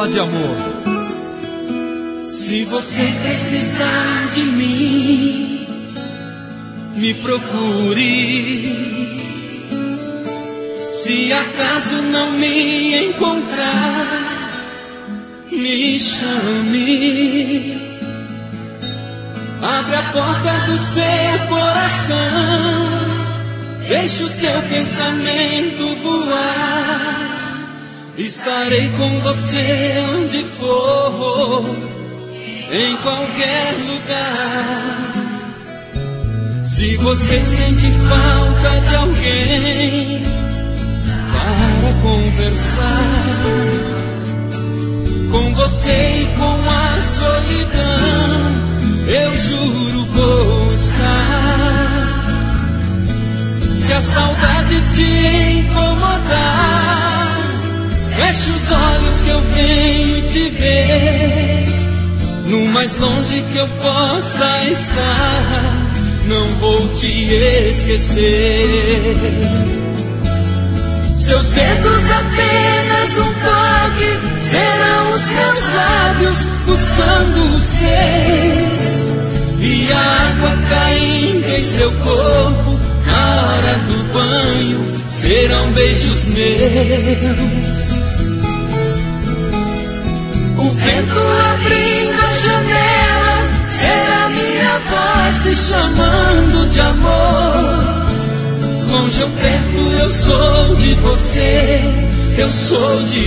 de amor. Se você precisar de mim, me procure. Se acaso não me encontrar, me chame. Abre a porta do seu coração, deixe o seu pensamento voar. Estarei com você onde for, em qualquer lugar. Se você sente falta de alguém para conversar, com você e com a solidão, eu juro vou estar. Se a saudade te incomodar, feche os olhos que eu venho te ver. No mais longe que eu possa estar, não vou te esquecer. Seus dedos apenas um toque, serão os meus lábios buscando os seus. E a água caindo em seu corpo, na hora do banho, serão beijos meus. O vento abrindo a janela, será minha voz te chamando de amor. Longe ou perto eu sou de você, eu sou de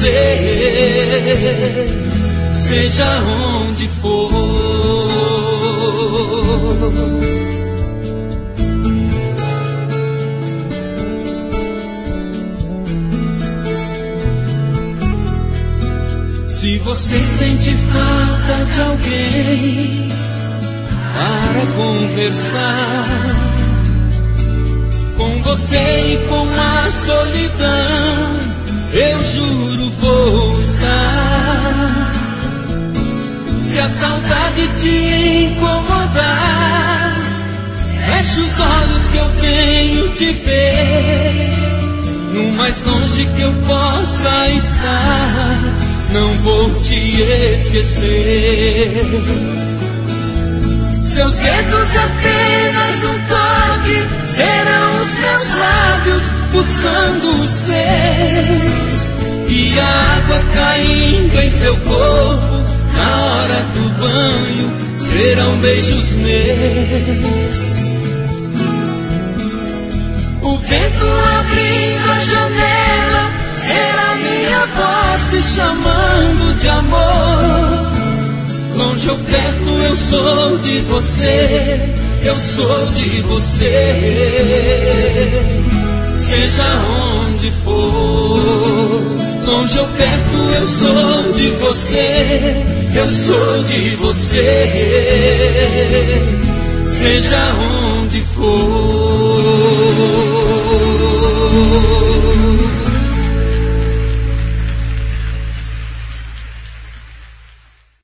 você, seja onde for. Se você sente falta de alguém para conversar, com você e com a solidão, eu juro vou estar. Se a saudade te incomodar, feche os olhos que eu venho te ver. No mais longe que eu possa estar, não vou te esquecer. Seus dedos apenas um toque, serão os meus lábios buscando os seus. E a água caindo em seu corpo, na hora do banho, serão beijos meus. O vento abrindo a janela, será minha voz te chamando de amor. Longe ou perto eu sou de você, eu sou de você, seja onde for. Longe ou perto eu sou de você, eu sou de você, seja onde for.